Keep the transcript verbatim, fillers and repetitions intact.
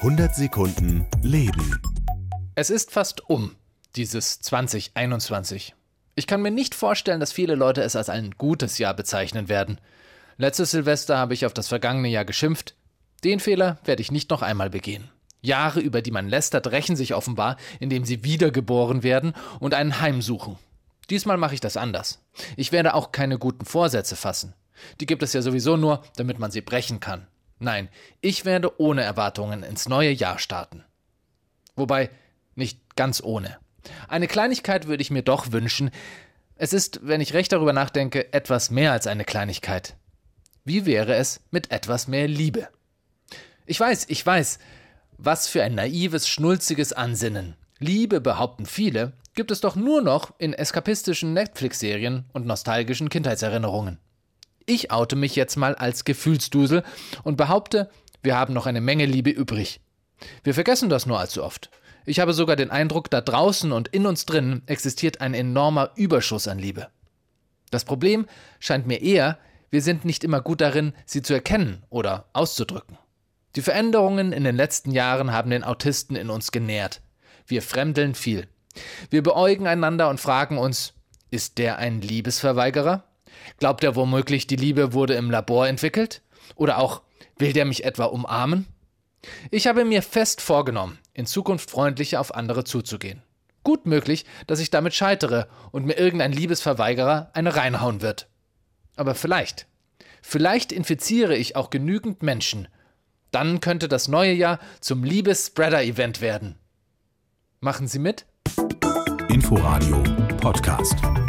hundert Sekunden Leben. Es ist fast um, dieses zwanzig einundzwanzig. Ich kann mir nicht vorstellen, dass viele Leute es als ein gutes Jahr bezeichnen werden. Letztes Silvester habe ich auf das vergangene Jahr geschimpft. Den Fehler werde ich nicht noch einmal begehen. Jahre, über die man lästert, rächen sich offenbar, indem sie wiedergeboren werden und einen Heim suchen. Diesmal mache ich das anders. Ich werde auch keine guten Vorsätze fassen. Die gibt es ja sowieso nur, damit man sie brechen kann. Nein, ich werde ohne Erwartungen ins neue Jahr starten. Wobei, nicht ganz ohne. Eine Kleinigkeit würde ich mir doch wünschen. Es ist, wenn ich recht darüber nachdenke, etwas mehr als eine Kleinigkeit. Wie wäre es mit etwas mehr Liebe? Ich weiß, ich weiß, was für ein naives, schnulziges Ansinnen. Liebe, behaupten viele, gibt es doch nur noch in eskapistischen Netflix-Serien und nostalgischen Kindheitserinnerungen. Ich oute mich jetzt mal als Gefühlsdusel und behaupte, wir haben noch eine Menge Liebe übrig. Wir vergessen das nur allzu oft. Ich habe sogar den Eindruck, da draußen und in uns drin existiert ein enormer Überschuss an Liebe. Das Problem scheint mir eher, wir sind nicht immer gut darin, sie zu erkennen oder auszudrücken. Die Veränderungen in den letzten Jahren haben den Autisten in uns genährt. Wir fremdeln viel. Wir beäugen einander und fragen uns, ist der ein Liebesverweigerer? Glaubt er womöglich, die Liebe wurde im Labor entwickelt? Oder auch, will der mich etwa umarmen? Ich habe mir fest vorgenommen, in Zukunft freundlicher auf andere zuzugehen. Gut möglich, dass ich damit scheitere und mir irgendein Liebesverweigerer eine reinhauen wird. Aber vielleicht, vielleicht infiziere ich auch genügend Menschen. Dann könnte das neue Jahr zum Liebes-Spreader-Event werden. Machen Sie mit? Inforadio Podcast.